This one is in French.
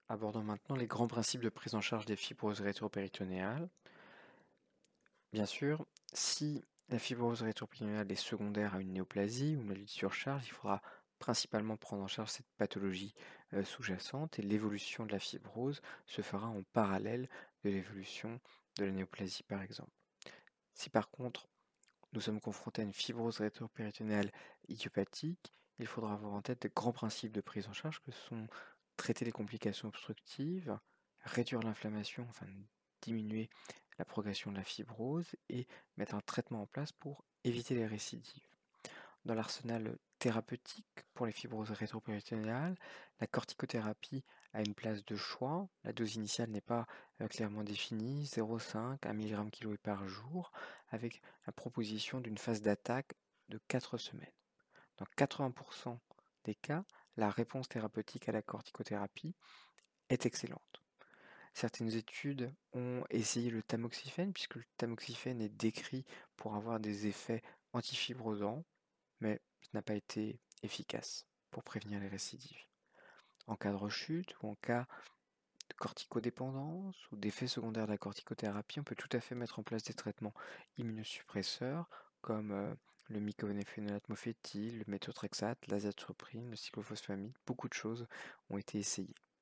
Abordons maintenant les grands principes de prise en charge des fibroses rétropéritonéales. Bien sûr, si la fibrose rétropéritonéale est secondaire à une néoplasie ou une maladie de surcharge, il faudra principalement prendre en charge cette pathologie sous-jacente et l'évolution de la fibrose se fera en parallèle de l'évolution de la néoplasie par exemple. Si par contre nous sommes confrontés à une fibrose rétropéritonéale idiopathique, il faudra avoir en tête de grands principes de prise en charge que sont traiter les complications obstructives, réduire l'inflammation afin de diminuer la progression de la fibrose et mettre un traitement en place pour éviter les récidives. Dans l'arsenal thérapeutique pour les fibroses rétropéritonéales, la corticothérapie a une place de choix. La dose initiale n'est pas clairement définie, 0,5 1 mg/kg par jour, avec la proposition d'une phase d'attaque de 4 semaines. Dans 80% des cas, la réponse thérapeutique à la corticothérapie est excellente. Certaines études ont essayé le tamoxifène, puisque le tamoxifène est décrit pour avoir des effets antifibrosants, mais ce n'a pas été efficace pour prévenir les récidives. En cas de rechute ou en cas de corticodépendance ou d'effets secondaires de la corticothérapie, on peut tout à fait mettre en place des traitements immunosuppresseurs comme le mycophénolate mofétil, le méthotrexate, l'azathioprine, le cyclophosphamide. Beaucoup de choses ont été essayées.